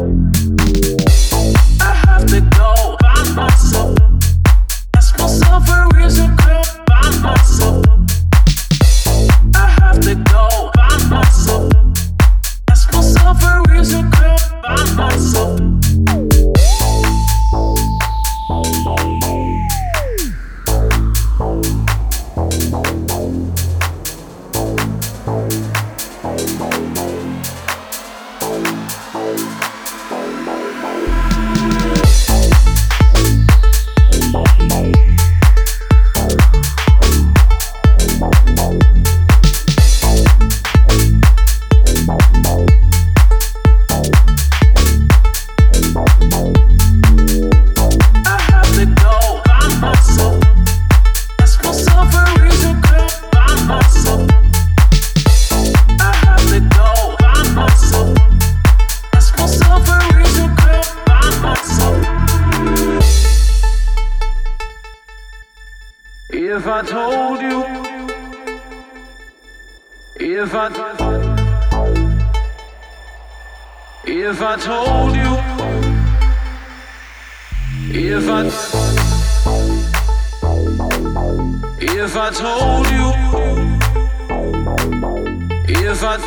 I have to go by myself. Ask myself a reason, girl, by myself. I have to go by myself. Ask myself a reason, girl, by myself. If I told you, if I told you, if I told you, if I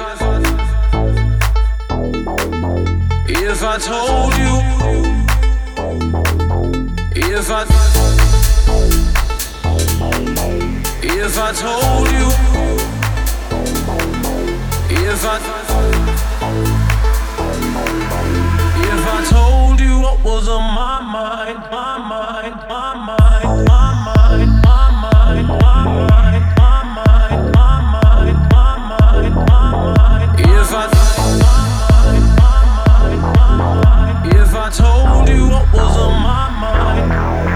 told you, if I told you, if I told you what was on my mind, my mind, my mind, my mind, my mind, my mind, my mind, my mind, my mind, my mind, if I told you what was on my mind.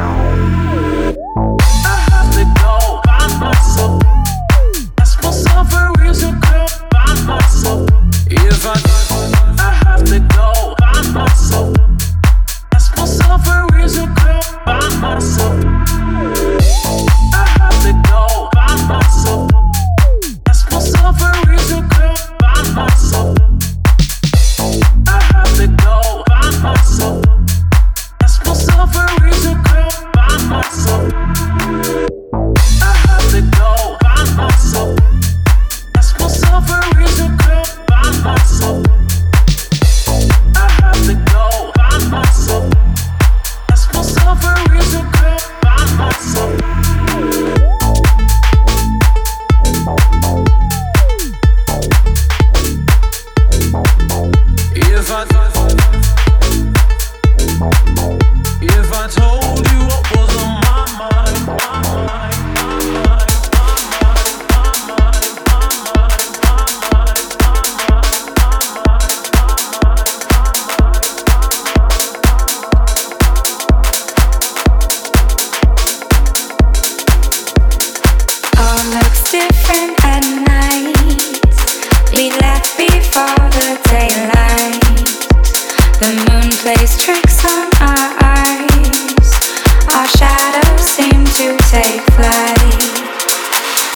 Ask myself a reason, girl, by myself. If I have to go by myself. Ask myself a reason, girl, by myself. I have to go by myself. Ask myself a reason, girl, by myself. I have to go by myself. Ask myself a reason, girl, by myself. I have to go by myself. Ask myself a reason, girl, by myself. I have to go by myself. Ask myself a reason, girl, by myself. If I told you what was on my mind, my mind, my mind. Different at night. We left before the daylight. The moon plays tricks on our eyes. Our shadows seem to take flight.